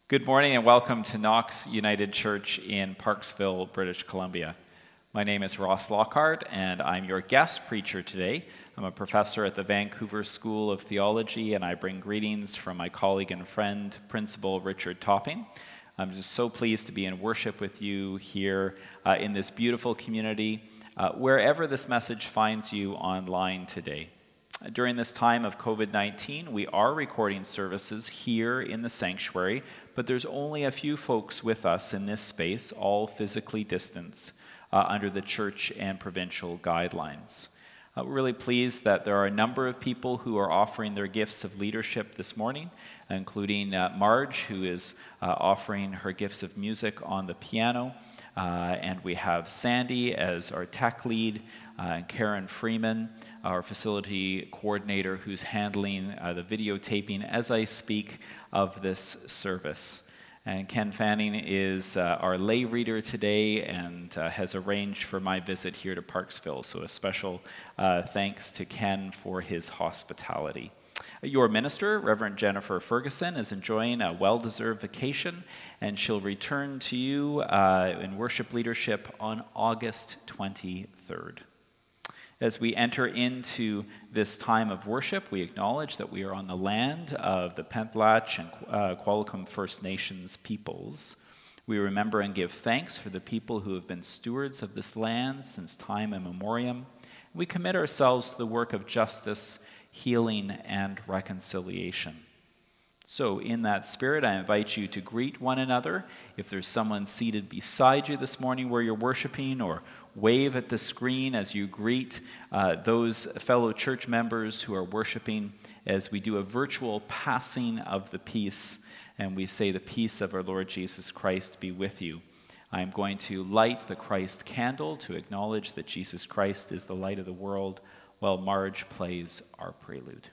Good morning and welcome to Knox United Church in Parksville, British Columbia. My name is Ross Lockhart and I'm your guest preacher today. I'm a professor at the Vancouver School of Theology and I bring greetings from my colleague and friend, Principal Richard Topping. I'm just so pleased to be in worship with you here in this beautiful community, wherever this message finds you online today. During this time of COVID-19, we are recording services here in the sanctuary, but there's only a few folks with us in this space, all physically distanced under the church and provincial guidelines. We're really pleased that there are a number of people who are offering their gifts of leadership this morning, including Marge, who is offering her gifts of music on the piano, and we have Sandy as our tech lead, and Karen Freeman, our facility coordinator, who's handling the videotaping as I speak of this service. And Ken Fanning is our lay reader today and has arranged for my visit here to Parksville. So a special thanks to Ken for his hospitality. Your minister, Reverend Jennifer Ferguson, is enjoying a well-deserved vacation, and she'll return to you in worship leadership on August 23rd. As we enter into this time of worship, we acknowledge that we are on the land of the Pentlatch and Qualicum First Nations peoples. We remember and give thanks for the people who have been stewards of this land since time immemorial. We commit ourselves to the work of justice, healing, and reconciliation. So in that spirit, I invite you to greet one another. If there's someone seated beside you this morning where you're worshiping, or wave at the screen as you greet those fellow church members who are worshiping, as we do a virtual passing of the peace, and we say, "The peace of our Lord Jesus Christ be with you." I'm going to light the Christ candle to acknowledge that Jesus Christ is the light of the world, while Marge plays our prelude.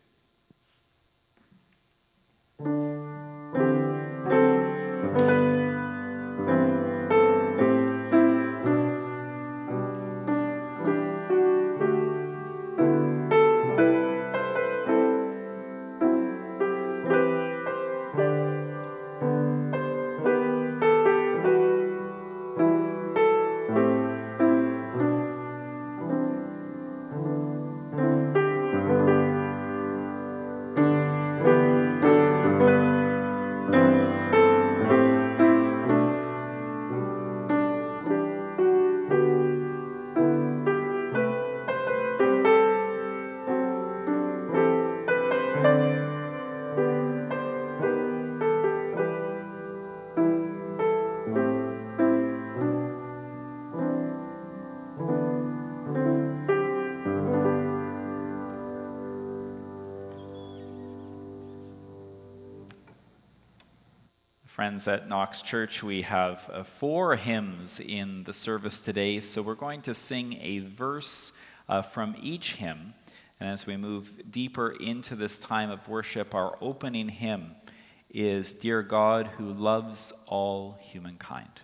Friends at Knox Church, we have 4 hymns in the service today, so we're going to sing a verse from each hymn. And as we move deeper into this time of worship, our opening hymn is "Dear God Who Loves All Humankind."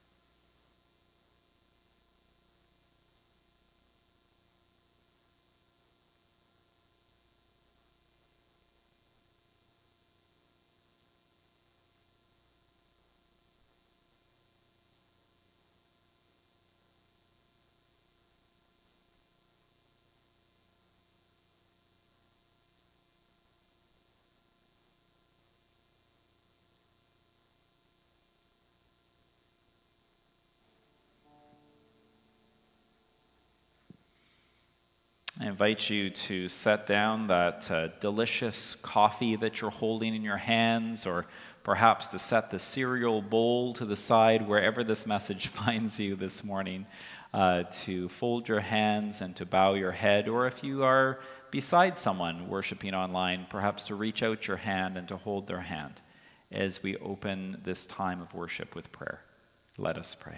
I invite you to set down that delicious coffee that you're holding in your hands, or perhaps to set the cereal bowl to the side wherever this message finds you this morning, to fold your hands and to bow your head, or if you are beside someone worshiping online, perhaps to reach out your hand and to hold their hand as we open this time of worship with prayer. Let us pray.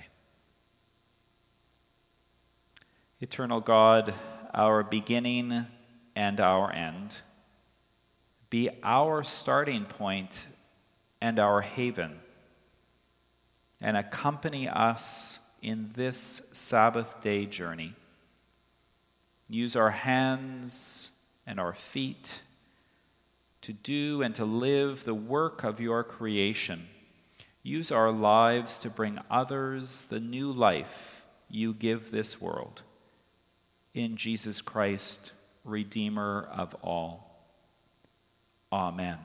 Eternal God, our beginning and our end, be our starting point and our haven, and accompany us in this Sabbath day journey. Use our hands and our feet to do and to live the work of your creation, use our lives to bring others the new life you give this world. In Jesus Christ, Redeemer of all. Amen.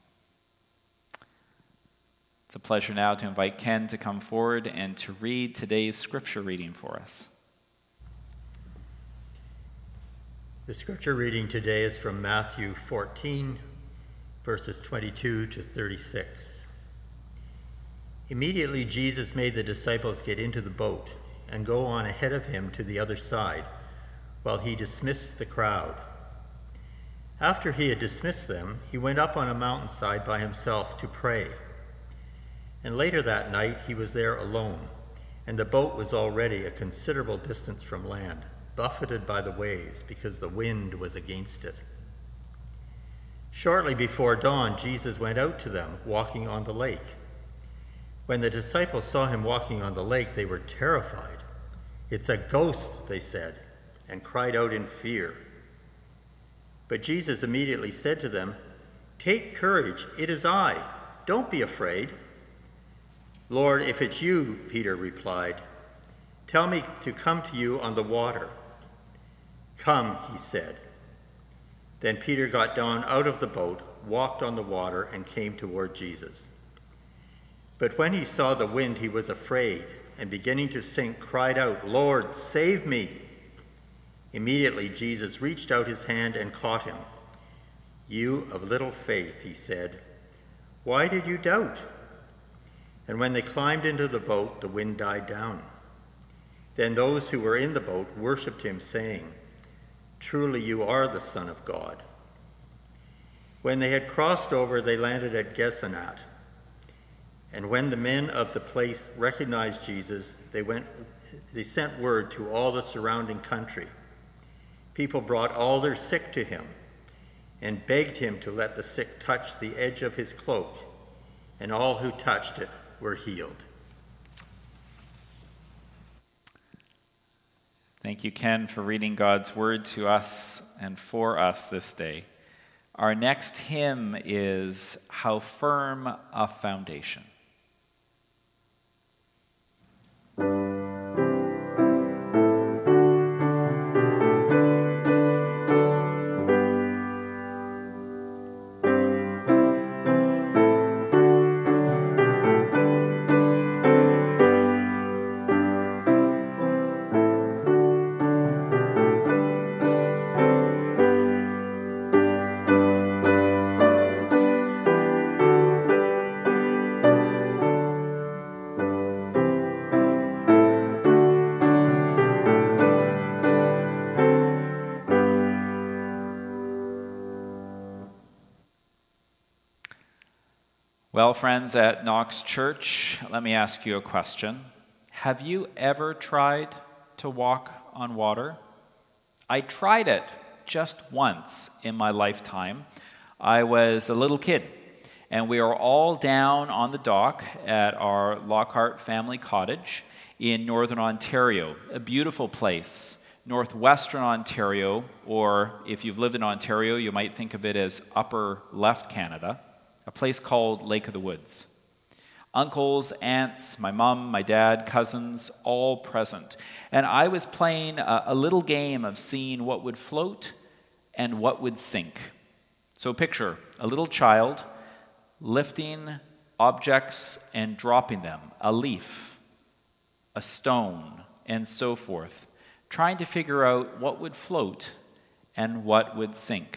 It's a pleasure now to invite Ken to come forward and to read today's scripture reading for us. The scripture reading today is from Matthew 14, verses 22 to 36. Immediately Jesus made the disciples get into the boat and go on ahead of him to the other side, while he dismissed the crowd. After he had dismissed them, he went up on a mountainside by himself to pray. And later that night he was there alone, and the boat was already a considerable distance from land, buffeted by the waves because the wind was against it. Shortly before dawn, Jesus went out to them, walking on the lake. When the disciples saw him walking on the lake, they were terrified. "It's a ghost," they said, and cried out in fear. But Jesus immediately said to them, "Take courage, it is I. Don't be afraid." "Lord, if it's you," Peter replied, "tell me to come to you on the water." "Come," he said. Then Peter got down out of the boat, walked on the water, and came toward Jesus. But when he saw the wind, he was afraid, and beginning to sink, cried out, "Lord, save me!" Immediately Jesus reached out his hand and caught him. "You of little faith," he said, "why did you doubt?" And when they climbed into the boat, the wind died down. Then those who were in the boat worshipped him, saying, "Truly you are the Son of God." When they had crossed over, they landed at Gennesaret. And when the men of the place recognized Jesus, they sent word to all the surrounding country. People brought all their sick to him and begged him to let the sick touch the edge of his cloak, and all who touched it were healed. Thank you, Ken, for reading God's word to us and for us this day. Our next hymn is "How Firm a Foundation." Well, friends at Knox Church, let me ask you a question. Have you ever tried to walk on water? I tried it just once in my lifetime. I was a little kid, and we were all down on the dock at our Lockhart family cottage in Northern Ontario, a beautiful place. Northwestern Ontario, or if you've lived in Ontario, you might think of it as upper left Canada. A place called Lake of the Woods. Uncles, aunts, my mom, my dad, cousins, all present. And I was playing a little game of seeing what would float and what would sink. So picture a little child lifting objects and dropping them, a leaf, a stone, and so forth, trying to figure out what would float and what would sink.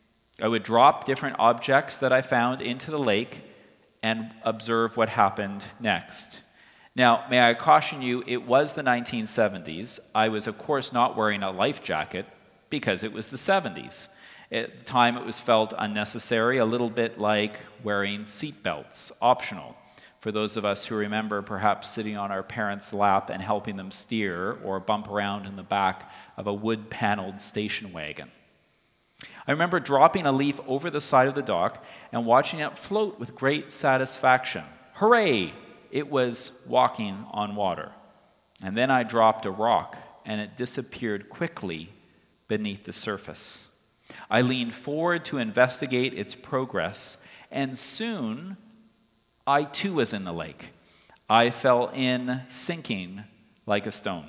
I would drop different objects that I found into the lake and observe what happened next. Now, may I caution you, it was the 1970s. I was, of course, not wearing a life jacket because it was the 70s. At the time, it was felt unnecessary, a little bit like wearing seatbelts, optional. For those of us who remember perhaps sitting on our parents' lap and helping them steer or bump around in the back of a wood-paneled station wagon. I remember dropping a leaf over the side of the dock and watching it float with great satisfaction. Hooray! It was walking on water. And then I dropped a rock, and it disappeared quickly beneath the surface. I leaned forward to investigate its progress, and soon I too was in the lake. I fell in, sinking like a stone.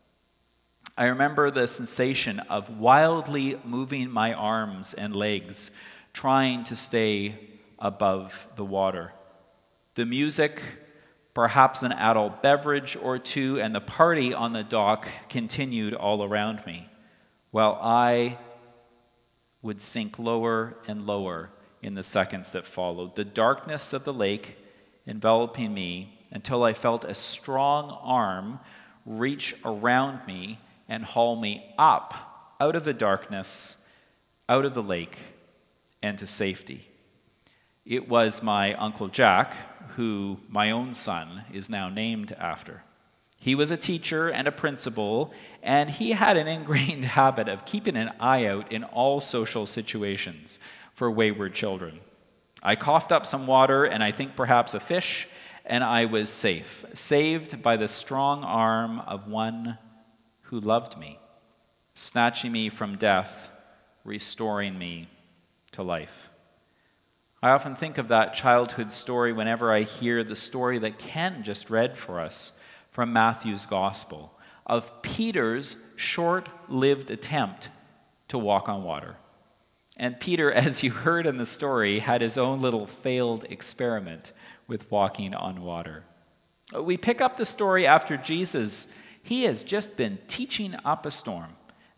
I remember the sensation of wildly moving my arms and legs, trying to stay above the water. The music, perhaps an adult beverage or two, and the party on the dock continued all around me, while I would sink lower and lower in the seconds that followed. The darkness of the lake enveloping me until I felt a strong arm reach around me and haul me up out of the darkness, out of the lake, and to safety. It was my Uncle Jack, who my own son is now named after. He was a teacher and a principal, and he had an ingrained habit of keeping an eye out in all social situations for wayward children. I coughed up some water and I think perhaps a fish, and I was safe, saved by the strong arm of one who loved me, snatching me from death, restoring me to life. I often think of that childhood story whenever I hear the story that Ken just read for us from Matthew's Gospel of Peter's short-lived attempt to walk on water. And Peter, as you heard in the story, had his own little failed experiment with walking on water. We pick up the story after Jesus. He has just been teaching up a storm.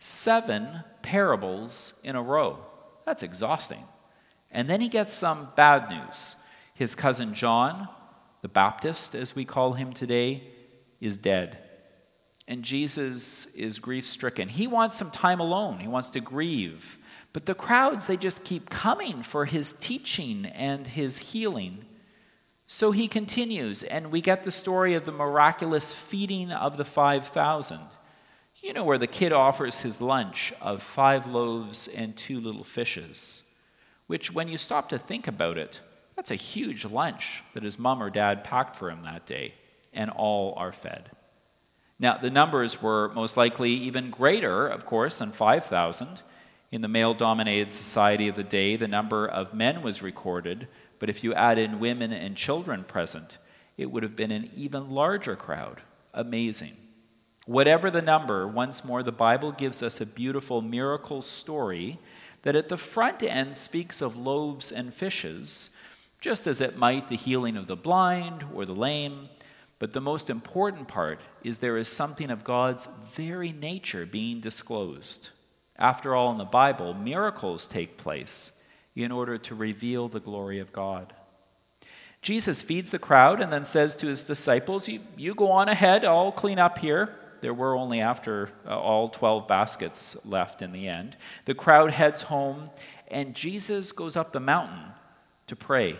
7 parables in a row. That's exhausting. And then he gets some bad news. His cousin John, the Baptist as we call him today, is dead. And Jesus is grief-stricken. He wants some time alone. He wants to grieve. But the crowds, they just keep coming for his teaching and his healing. So he continues, and we get the story of the miraculous feeding of the 5,000. You know, where the kid offers his lunch of 5 loaves and 2 little fishes, which when you stop to think about it, that's a huge lunch that his mom or dad packed for him that day, and all are fed. Now, the numbers were most likely even greater, of course, than 5,000. In the male-dominated society of the day, the number of men was recorded, but if you add in women and children present, it would have been an even larger crowd. Amazing. Whatever the number, once more, the Bible gives us a beautiful miracle story that at the front end speaks of loaves and fishes, just as it might the healing of the blind or the lame. But the most important part is there is something of God's very nature being disclosed. After all, in the Bible, miracles take place in order to reveal the glory of God. Jesus feeds the crowd and then says to his disciples, you go on ahead, I'll clean up here. There were only after all 12 baskets left in the end. The crowd heads home, and Jesus goes up the mountain to pray.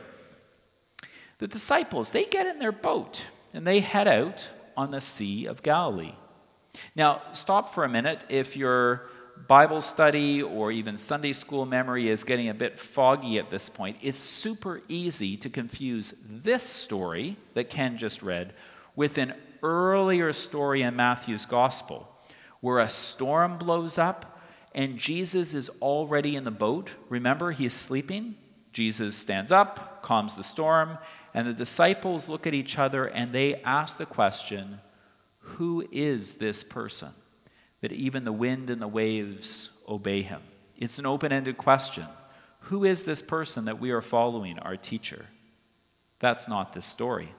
The disciples, they get in their boat, and they head out on the Sea of Galilee. Now, stop for a minute if your Bible study or even Sunday school memory is getting a bit foggy at this point. It's super easy to confuse this story that Ken just read with an earlier story in Matthew's Gospel where a storm blows up and Jesus is already in the boat. Remember, he's sleeping. Jesus stands up, calms the storm, and the disciples look at each other and they ask the question, who is this person that even the wind and the waves obey him? It's an open-ended question. Who is this person that we are following, our teacher? That's not this story.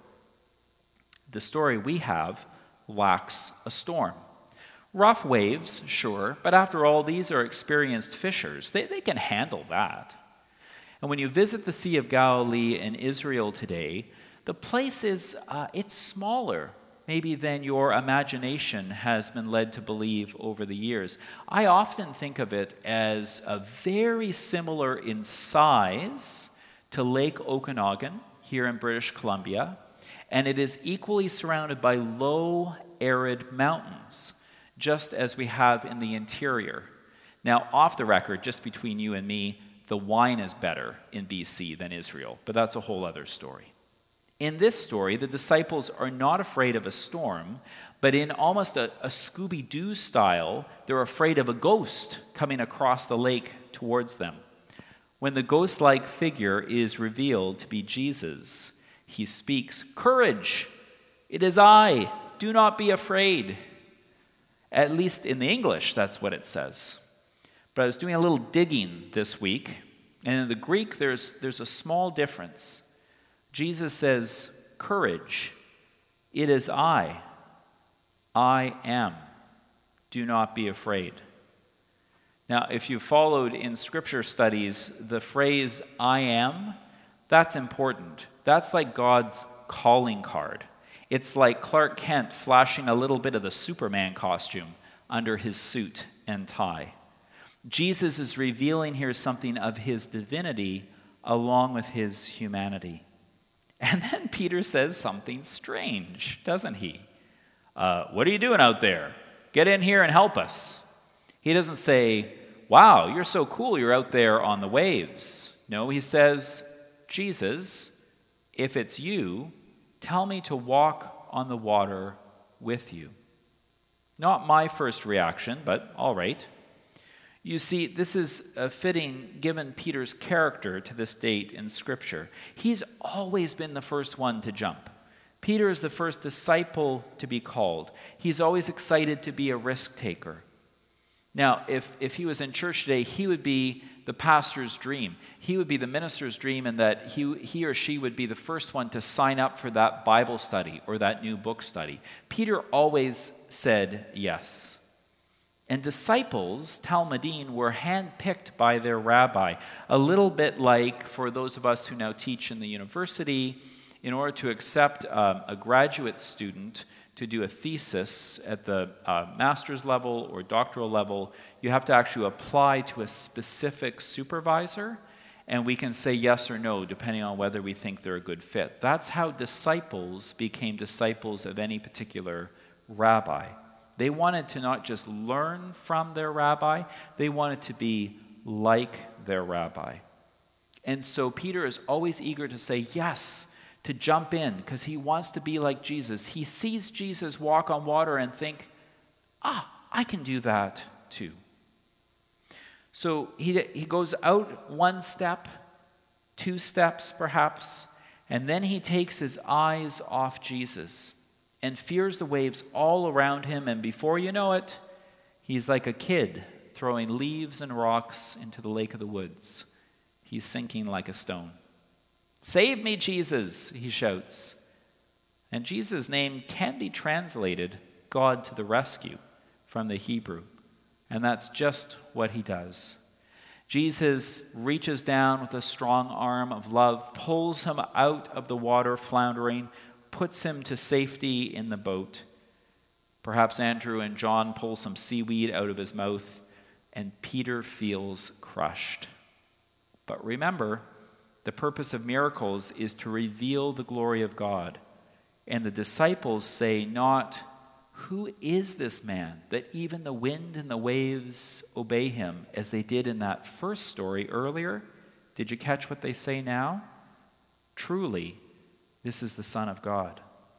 The story we have lacks a storm. Rough waves, sure, but after all, these are experienced fishers. They can handle that. And when you visit the Sea of Galilee in Israel today, the place is, it's smaller maybe than your imagination has been led to believe over the years. I often think of it as a very similar in size to Lake Okanagan here in British Columbia, and it is equally surrounded by low, arid mountains, just as we have in the interior. Now, off the record, just between you and me, the wine is better in BC than Israel, but that's a whole other story. In this story, the disciples are not afraid of a storm, but in almost a Scooby-Doo style, they're afraid of a ghost coming across the lake towards them. When the ghost-like figure is revealed to be Jesus, he speaks, "Courage! It is I. Do not be afraid. At least in the English, that's what it says. But I was doing a little digging this week, and in the Greek, there's a small difference. Jesus says, courage. It is I. I am. Do not be afraid. Now, if you followed in scripture studies, the phrase I am, that's important. That's like God's calling card. It's like Clark Kent flashing a little bit of the Superman costume under his suit and tie. Jesus is revealing here something of his divinity along with his humanity. And then Peter says something strange, doesn't he? What are you doing out there? Get in here and help us. He doesn't say, wow, you're so cool, you're out there on the waves. No, he says, Jesus, if it's you, tell me to walk on the water with you. Not my first reaction, but all right. You see, this is fitting given Peter's character to this date in Scripture. He's always been the first one to jump. Peter is the first disciple to be called. He's always excited to be a risk taker. Now, if he was in church today, he would be the pastor's dream. He would be the minister's dream in that he or she would be the first one to sign up for that Bible study or that new book study. Peter always said yes. And disciples, talmidim, were handpicked by their rabbi, a little bit like for those of us who now teach in the university, in order to accept a graduate student to do a thesis at the master's level or doctoral level, you have to actually apply to a specific supervisor, and we can say yes or no depending on whether we think they're a good fit. That's how disciples became disciples of any particular rabbi. They wanted to not just learn from their rabbi, they wanted to be like their rabbi. And so Peter is always eager to say yes, to jump in, because he wants to be like Jesus. He sees Jesus walk on water and think, I can do that too. So he goes out one step, 2 steps perhaps, and then he takes his eyes off Jesus and fears the waves all around him, and before you know it, he's like a kid throwing leaves and rocks into the lake of the woods. He's sinking like a stone. Save me, Jesus, he shouts. And Jesus' name can be translated God to the rescue from the Hebrew. And that's just what he does. Jesus reaches down with a strong arm of love, pulls him out of the water floundering, puts him to safety in the boat. Perhaps Andrew and John pull some seaweed out of his mouth, and Peter feels crushed. But remember, the purpose of miracles is to reveal the glory of God. And the disciples say not, who is this man that even the wind and the waves obey him, as they did in that first story earlier? Did you catch what they say now? Truly, this is the Son of God.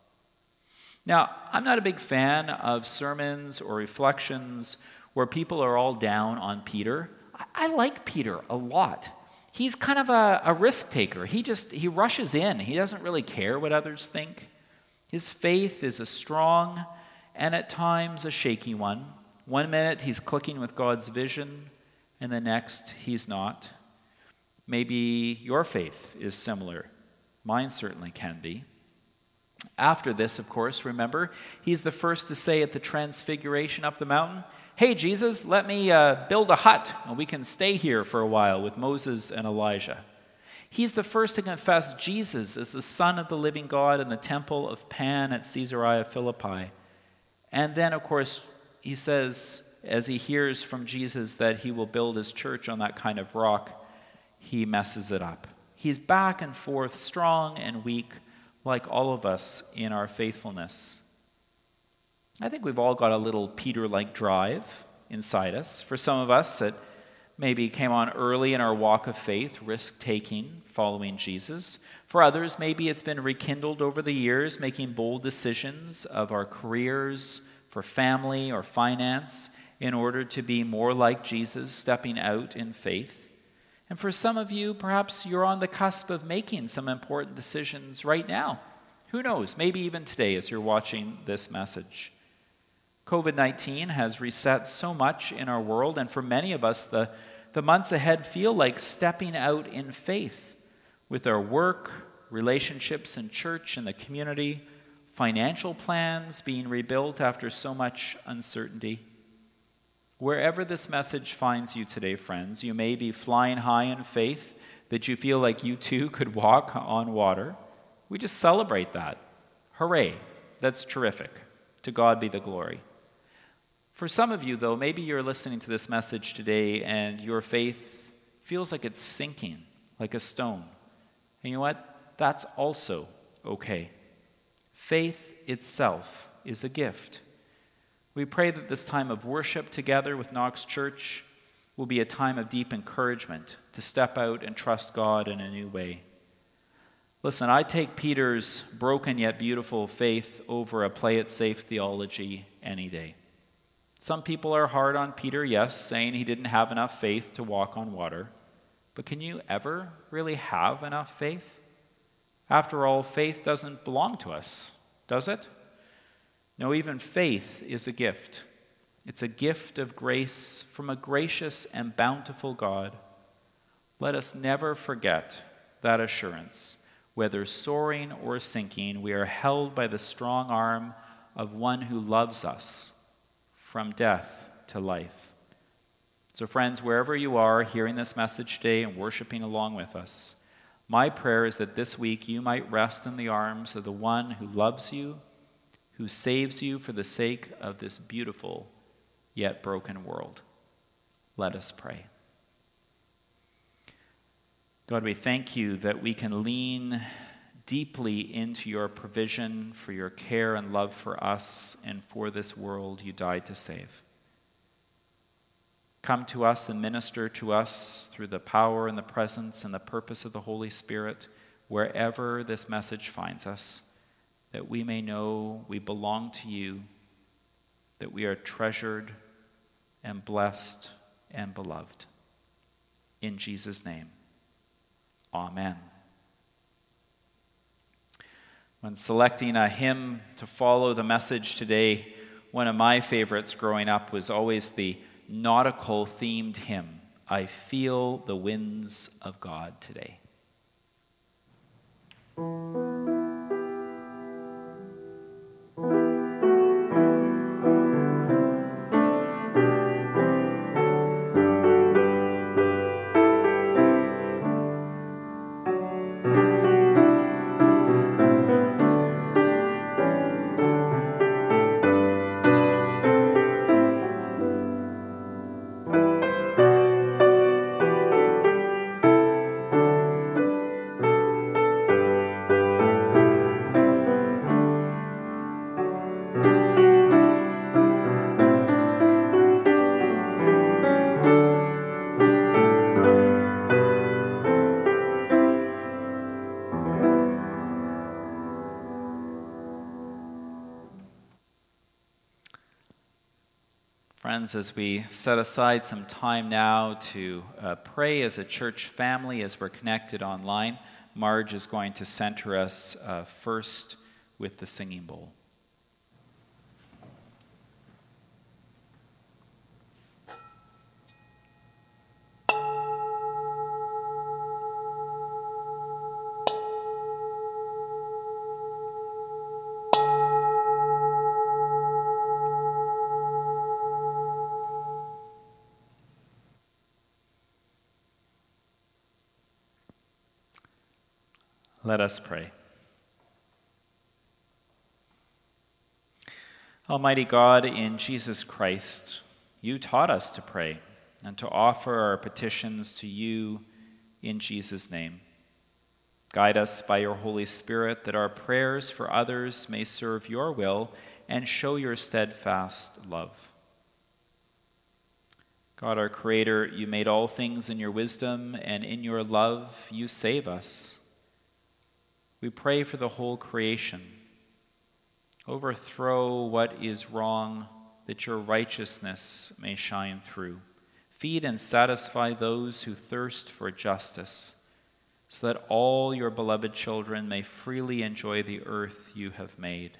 Now, I'm not a big fan of sermons or reflections where people are all down on Peter. I like Peter a lot. He's kind of a risk taker. He rushes in. He doesn't really care what others think. His faith is a strong and at times a shaky one. One minute he's clicking with God's vision, and the next he's not. Maybe your faith is similar. Mine certainly can be. After this, of course, remember, he's the first to say at the Transfiguration up the mountain, hey, Jesus, let me build a hut, and we can stay here for a while with Moses and Elijah. He's the first to confess Jesus as the Son of the living God in the temple of Pan at Caesarea Philippi. And then, of course, he says, as he hears from Jesus that he will build his church on that kind of rock, he messes it up. He's back and forth, strong and weak, like all of us in our faithfulness. I think we've all got a little Peter-like drive inside us. For some of us, it maybe came on early in our walk of faith, risk-taking, following Jesus. For others, maybe it's been rekindled over the years, making bold decisions of our careers, for family or finance, in order to be more like Jesus, stepping out in faith. And for some of you, perhaps you're on the cusp of making some important decisions right now. Who knows, maybe even today as you're watching this message. COVID-19 has reset so much in our world, and for many of us, the months ahead feel like stepping out in faith with our work, relationships in church and the community, financial plans being rebuilt after so much uncertainty. Wherever this message finds you today, friends, you may be flying high in faith that you feel like you too could walk on water. We just celebrate that. Hooray, that's terrific. To God be the glory. For some of you, though, maybe you're listening to this message today and your faith feels like it's sinking, like a stone. And you know what? That's also okay. Faith itself is a gift. We pray that this time of worship together with Knox Church will be a time of deep encouragement to step out and trust God in a new way. Listen, I take Peter's broken yet beautiful faith over a play-it-safe theology any day. Some people are hard on Peter, yes, saying he didn't have enough faith to walk on water. But can you ever really have enough faith? After all, faith doesn't belong to us, does it? No, even faith is a gift. It's a gift of grace from a gracious and bountiful God. Let us never forget that assurance. Whether soaring or sinking, we are held by the strong arm of one who loves us from death to life. So friends, wherever you are hearing this message today and worshiping along with us, my prayer is that this week you might rest in the arms of the one who loves you, who saves you for the sake of this beautiful yet broken world. Let us pray. God, we thank you that we can lean deeply into your provision for your care and love for us and for this world you died to save. Come to us and minister to us through the power and the presence and the purpose of the Holy Spirit wherever this message finds us, that we may know we belong to you, that we are treasured and blessed and beloved. In Jesus' name, amen. When selecting a hymn to follow the message today, one of my favorites growing up was always the nautical-themed hymn, I Feel the Winds of God Today. Friends, as we set aside some time now to pray as a church family as we're connected online, Marge is going to center us first with the singing bowl. Let us pray. Almighty God, in Jesus Christ, you taught us to pray and to offer our petitions to you in Jesus' name. Guide us by your Holy Spirit that our prayers for others may serve your will and show your steadfast love. God, our Creator, you made all things in your wisdom, and in your love you save us. We pray for the whole creation. Overthrow what is wrong, that your righteousness may shine through. Feed and satisfy those who thirst for justice. so that all your beloved children may freely enjoy the earth you have made.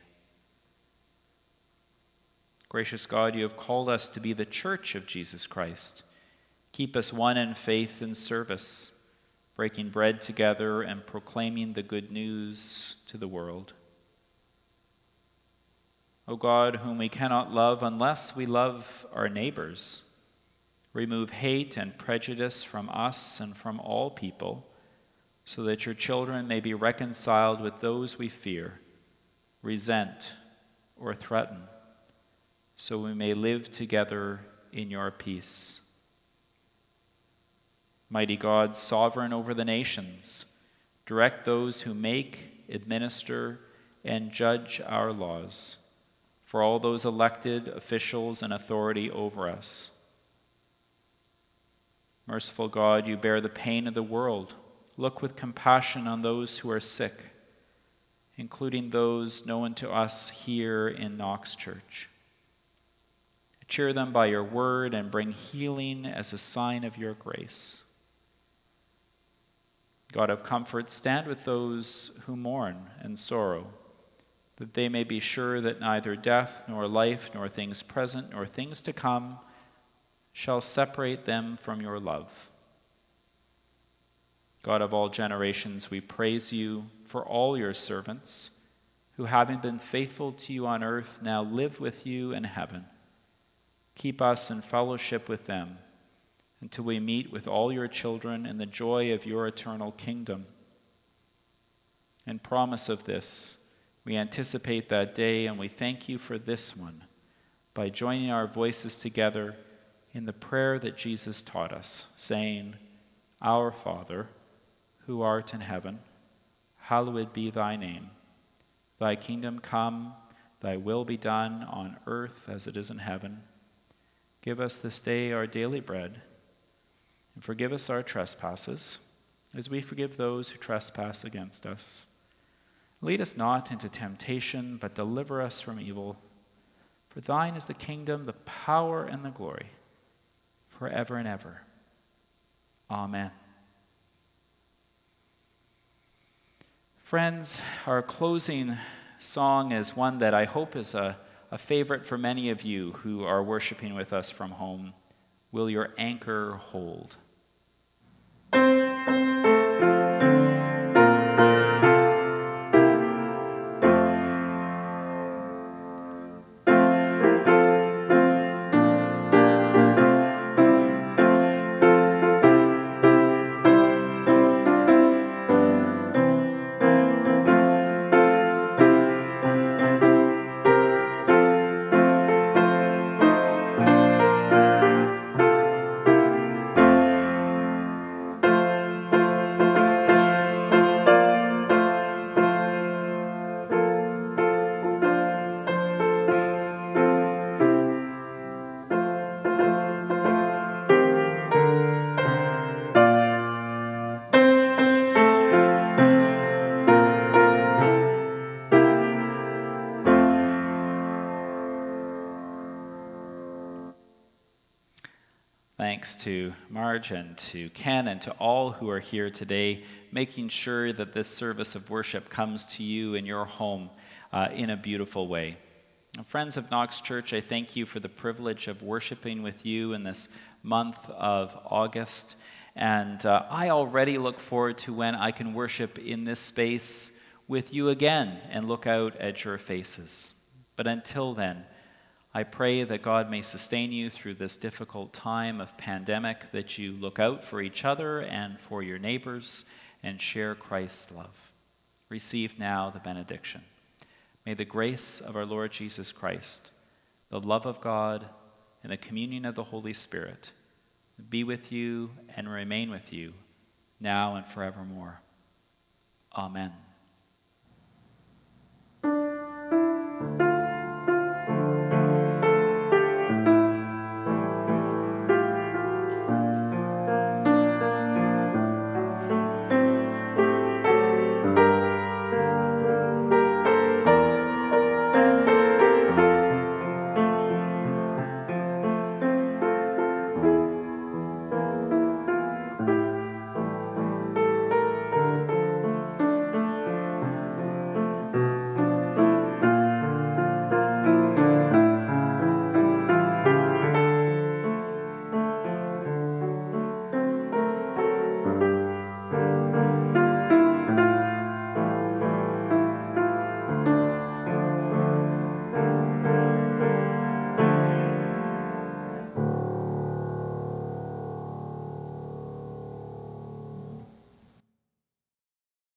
Gracious God, you have called us to be the church of Jesus Christ. Keep us one in faith and service, breaking bread together and proclaiming the good news to the world. O God, whom we cannot love unless we love our neighbors, remove hate and prejudice from us and from all people, so that your children may be reconciled with those we fear, resent, or threaten, so we may live together in your peace. Mighty God, sovereign over the nations, direct those who make, administer, and judge our laws, for all those elected officials and authority over us. Merciful God, you bear the pain of the world. Look with compassion on those who are sick, including those known to us here in Knox Church. Cheer them by your word and bring healing as a sign of your grace. God of comfort, stand with those who mourn and sorrow, that they may be sure that neither death nor life nor things present nor things to come shall separate them from your love. God of all generations, we praise you for all your servants who, having been faithful to you on earth, now live with you in heaven. Keep us in fellowship with them until we meet with all your children in the joy of your eternal kingdom. In promise of this, we anticipate that day, and we thank you for this one by joining our voices together in the prayer that Jesus taught us, saying, Our Father, who art in heaven, hallowed be thy name. Thy kingdom come, thy will be done on earth as it is in heaven. Give us this day our daily bread, and forgive us our trespasses, as we forgive those who trespass against us. Lead us not into temptation, but deliver us from evil. For thine is the kingdom, the power, and the glory, forever and ever. Amen. Friends, our closing song is one that I hope is a favorite for many of you who are worshiping with us from home. Will your anchor hold? Thanks to Marge and to Ken and to all who are here today, making sure that this service of worship comes to you in your home in a beautiful way. Friends of Knox Church, I thank you for the privilege of worshiping with you in this month of August. And I already look forward to when I can worship in this space with you again and look out at your faces. But until then, I pray that God may sustain you through this difficult time of pandemic, that you look out for each other and for your neighbors and share Christ's love. Receive now the benediction. May the grace of our Lord Jesus Christ, the love of God, and the communion of the Holy Spirit be with you and remain with you now and forevermore. Amen.